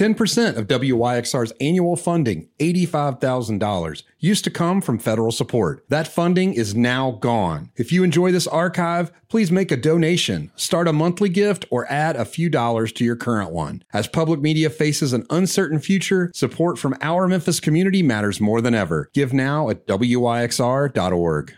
10% of WYXR's annual funding, $85,000, used to come from federal support. That funding is now gone. If you enjoy this archive, please make a donation, start a monthly gift, or add a few dollars to your current one. As public media faces an uncertain future, support from our Memphis community matters more than ever. Give now at WYXR.org.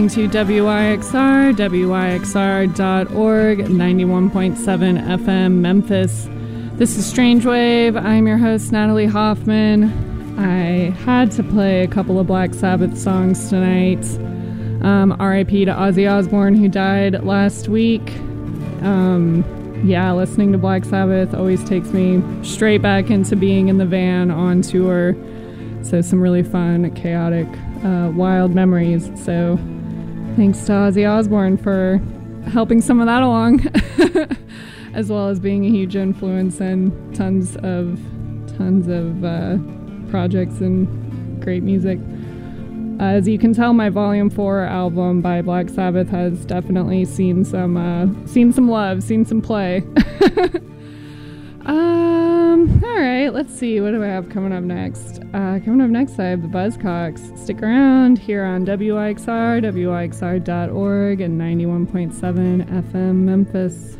listening to WYXR, WYXR.org, 91.7 FM, Memphis. This is Strange Wave. I'm your host, Natalie Hoffman. I had to play a couple of Black Sabbath songs tonight. R.I.P. to Ozzy Osbourne, who died last week. Listening to Black Sabbath always takes me straight back into being in the van on tour. So some really fun, chaotic, wild memories. So thanks to Ozzy Osbourne for helping some of that along, as well as being a huge influence in tons of projects and great music. As you can tell, my Volume 4 album by Black Sabbath has definitely seen some love, seen some play. All right, let's see. What do I have coming up next? Coming up next, I have the Buzzcocks. Stick around here on WYXR, WYXR.org, and 91.7 FM Memphis.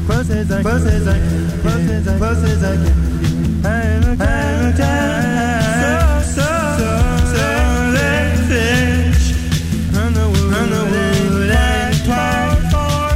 close as I can, close as I can. I'm so let fish run the wood and platform.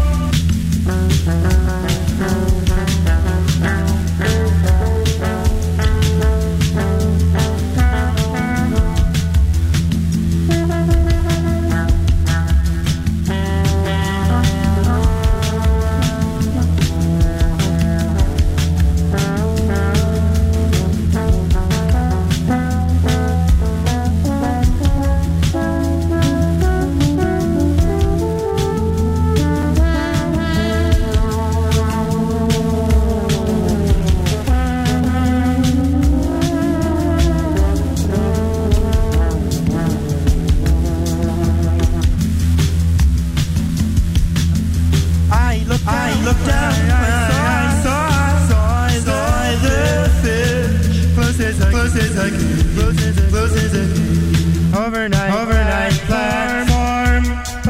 I looked down, I saw the fish. Close as I can, close as I can. Overnight platform,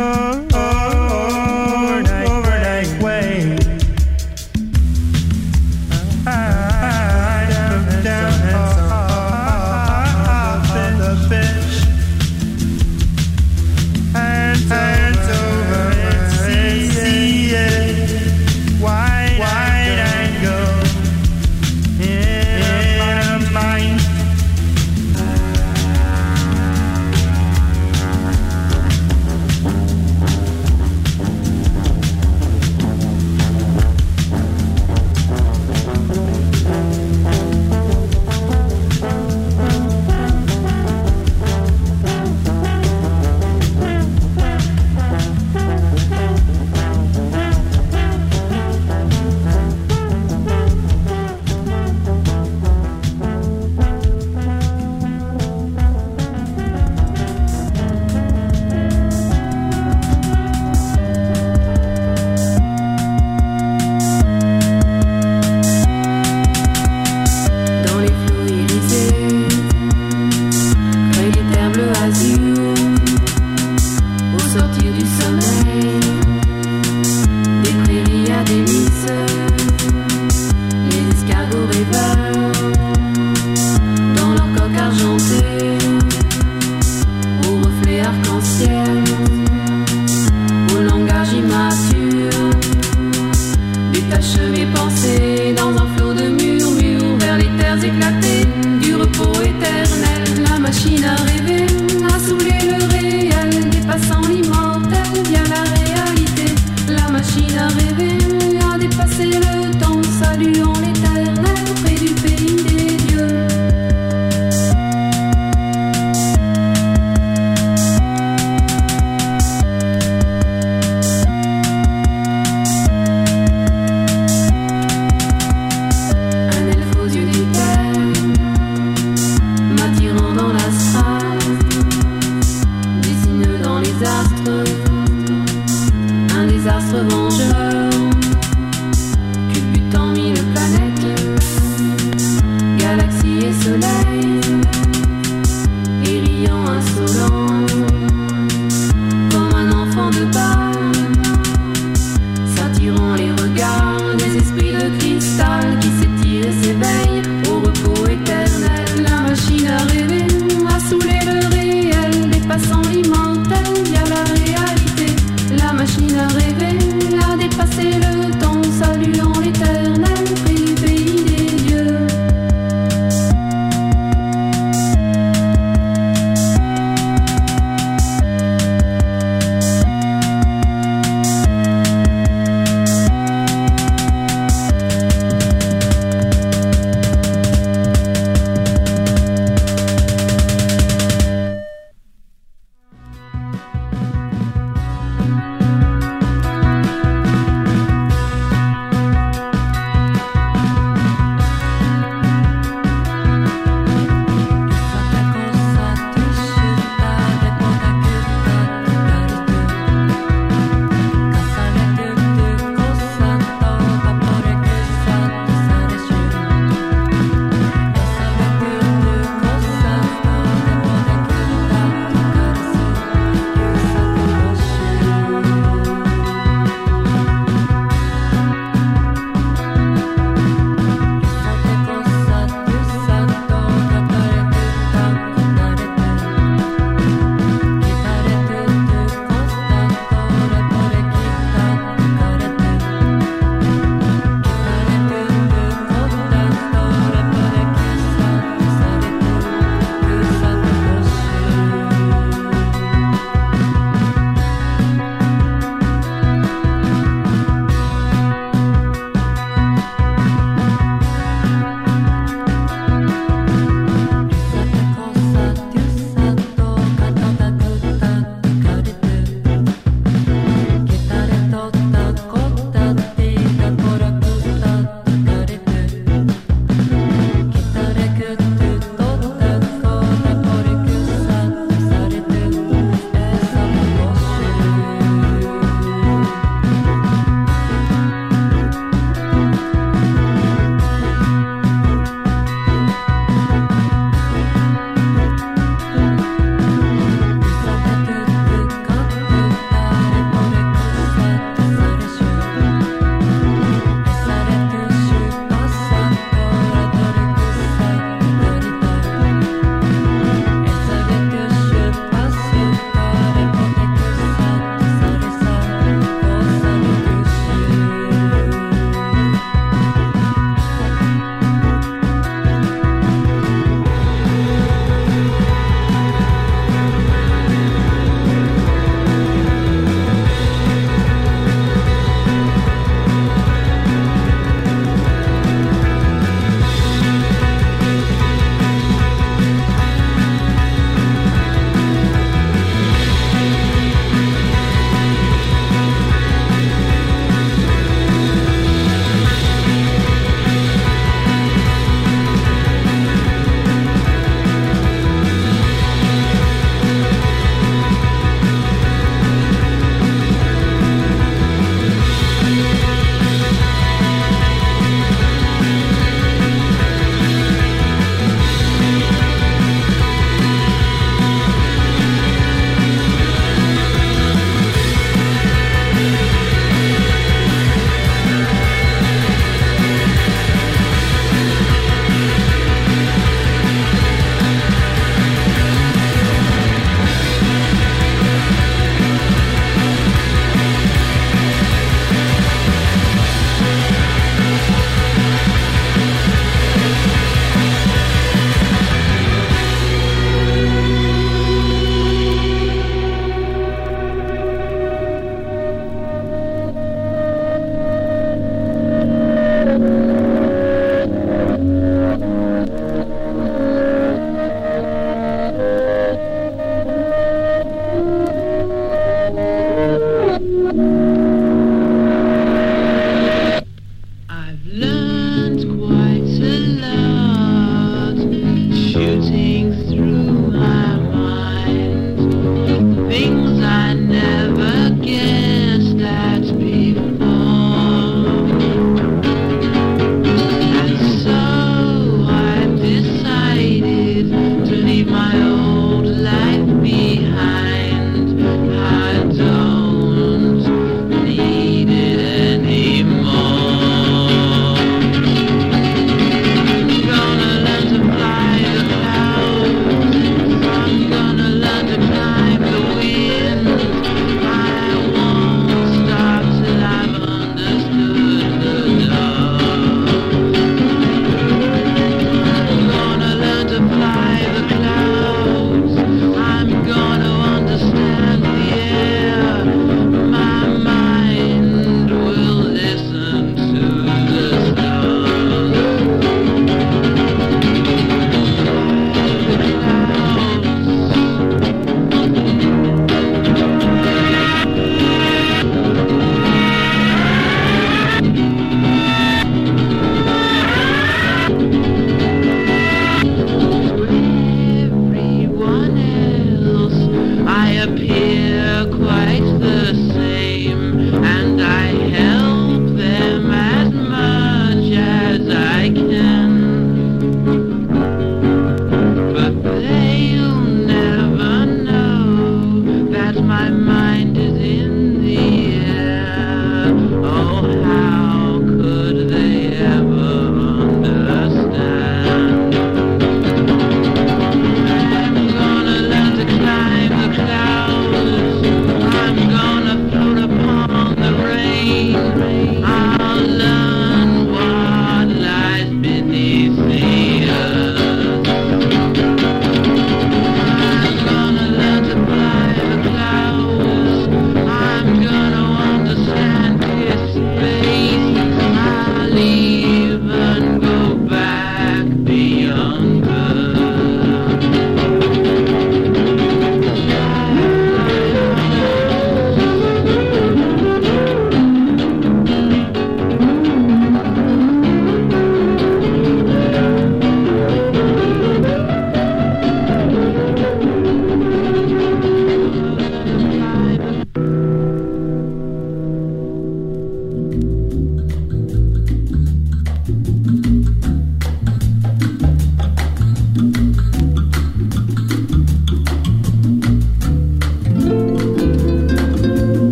overnight wave. I looked down and saw the fish. And over and see it. Wide I go in a mind.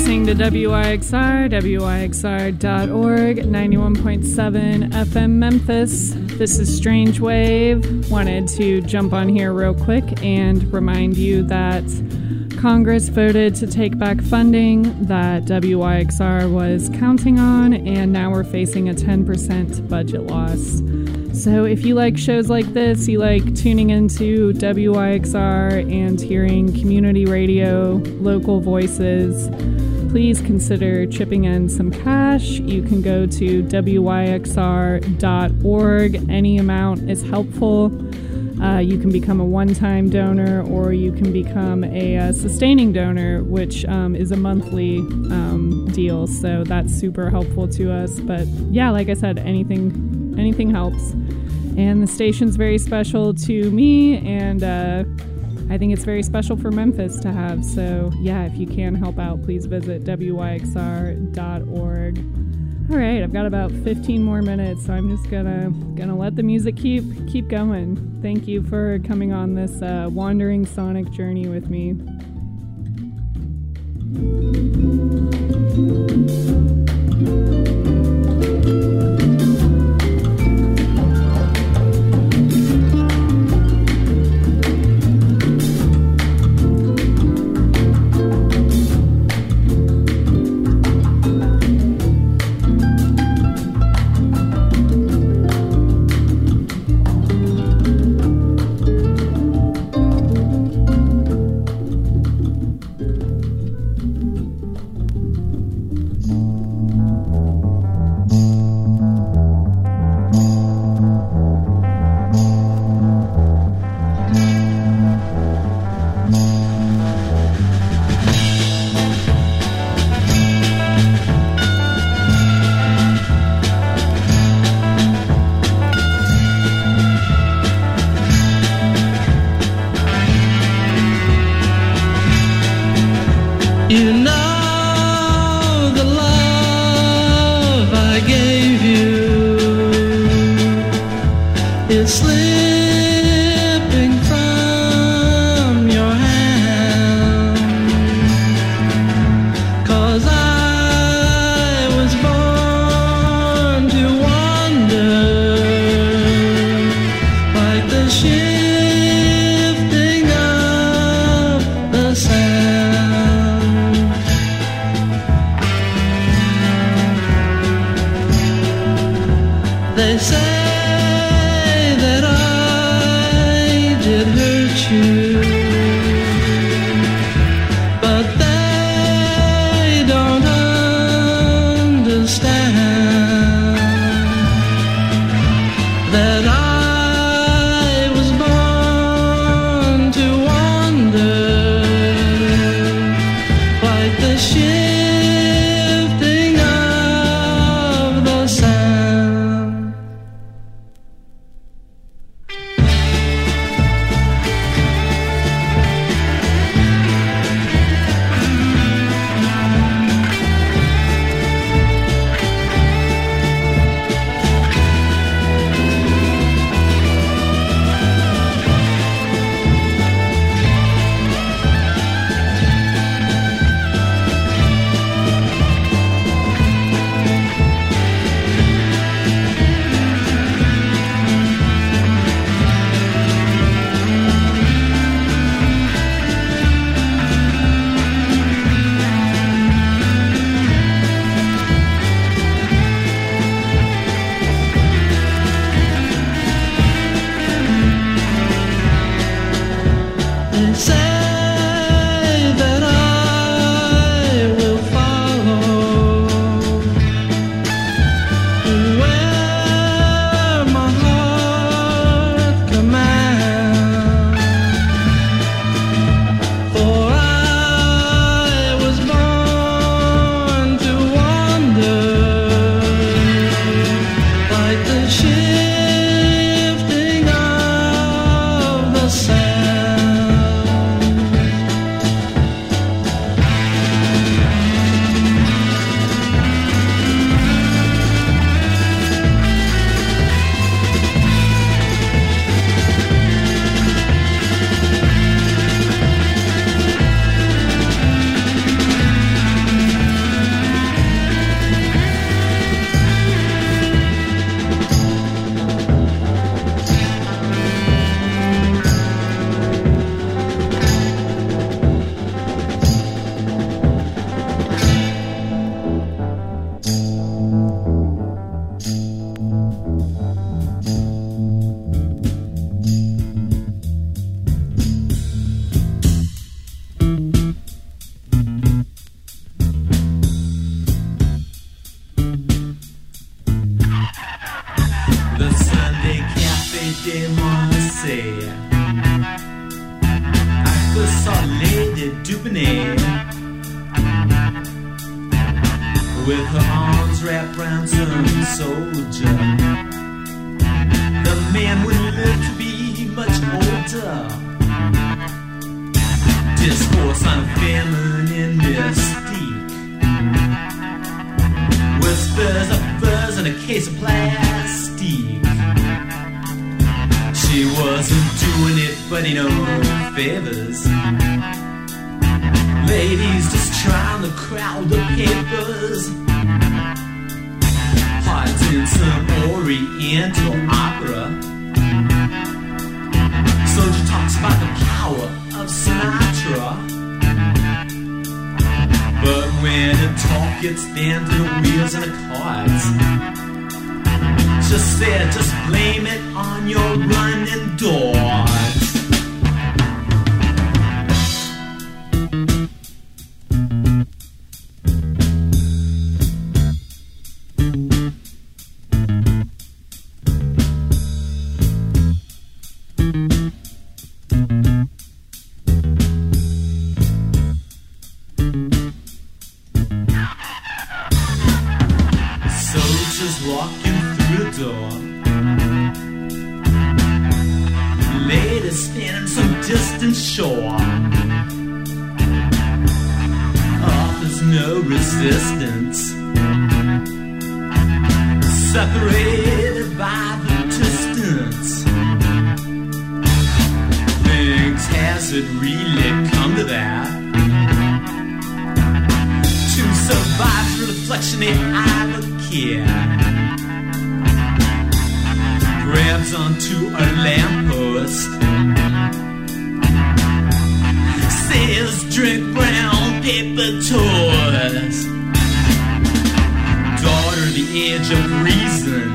listening to WYXR, WYXR.org, 91.7 FM Memphis. This is Strange Wave. Wanted to jump on here real quick and remind you that Congress voted to take back funding that WYXR was counting on, and now we're facing a 10% budget loss. So if you like shows like this, you like tuning into WYXR and hearing community radio, local voices, please consider chipping in some cash. You can go to WYXR.org. Any amount is helpful. You can become a one-time donor, or you can become a sustaining donor, which is a monthly deal. So that's super helpful to us. But yeah, like I said, anything helps. And the station's very special to me, and I think it's very special for Memphis to have. So yeah, if you can help out, please visit WYXR.org. All right, I've got about 15 more minutes, so I'm just gonna let the music keep going. Thank you for coming on this wandering sonic journey with me. You know the love I gave you is slipping from your hand, 'cause I was born to wander like the shifting of the sand. They say that I did hurt you, but they don't understand that I was born to wander like the shifting of the sand. They say that I will follow where my heart commands, for I was born to wander like the shifting of the sand. first saw Lady Dubonnet with her arms wrapped round some soldier. The man wouldn't live to be much older. Discourse on feminine mystique. Whispers of furs and a case of plastique. She wasn't doing it, but no favors. Ladies just trying to crowd the papers. Hearts in some Oriental opera. Soldier talks about the power of Sinatra. But when the talk gets down to the wheels and the cards, just said, just blame it on your running doors. Walking through the door, lady standing some distant shore, offers no resistance, separated by the distance. Things has it really come to that? To survive the reflection the eye of a kid grabs onto a lamppost, says drink brown paper toys. Daughter, the edge of reason.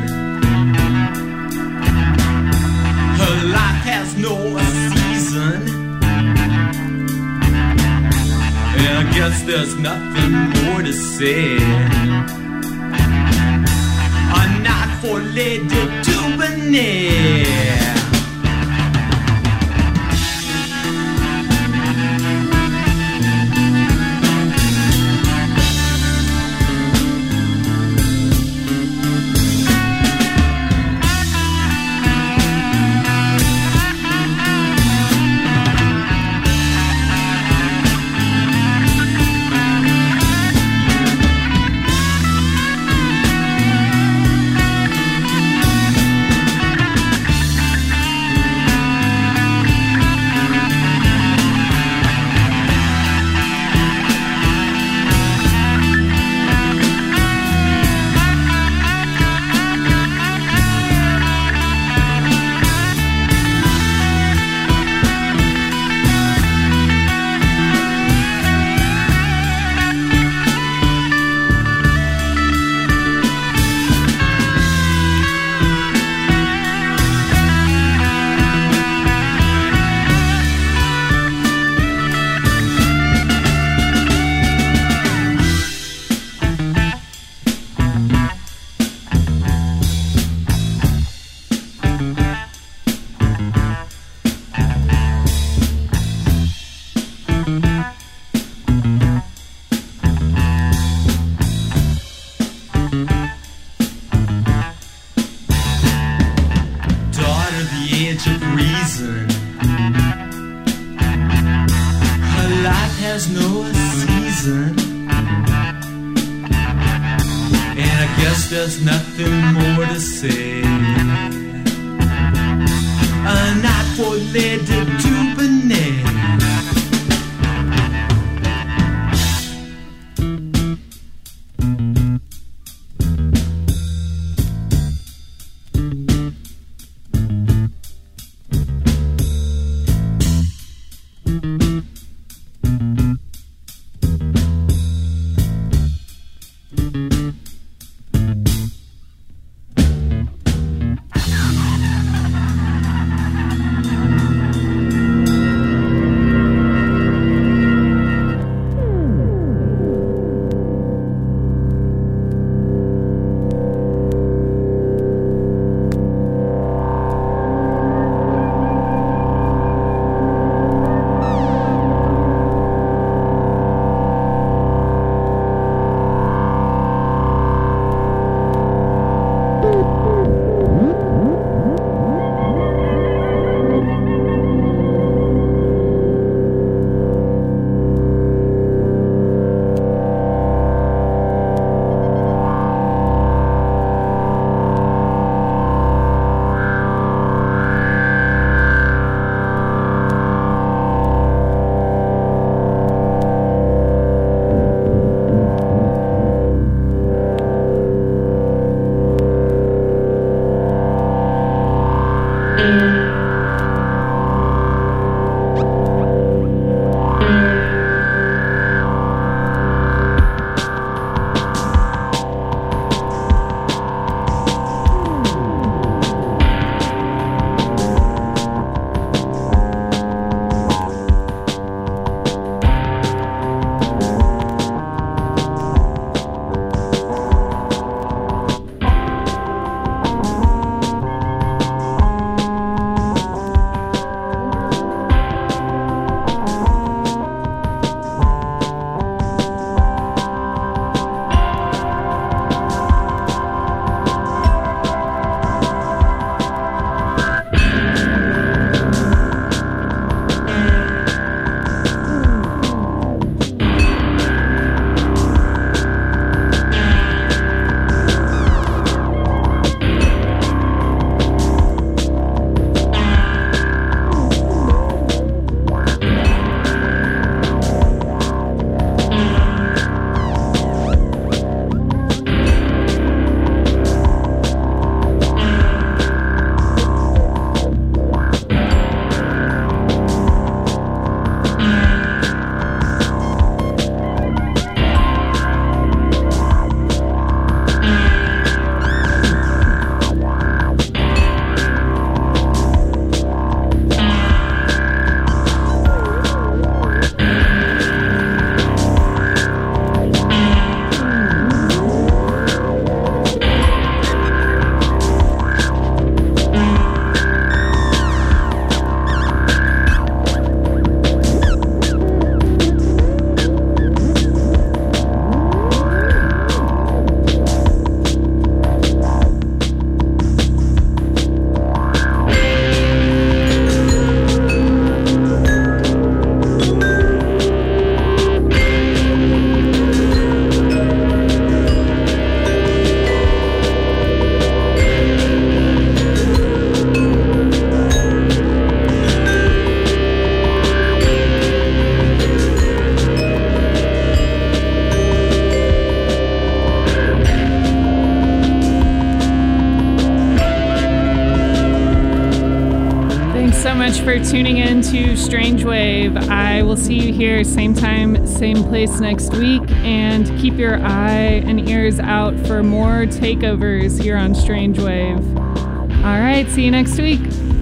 Her life has no season, and I guess there's nothing more to say. A night for Lady Dubonnet. There's nothing more to say. A night for Lady Dubonnet. much for tuning in to Strange Wave. I will see you here same time, same place next week, and keep your eye and ears out for more takeovers here on Strange Wave. All right, see you next week.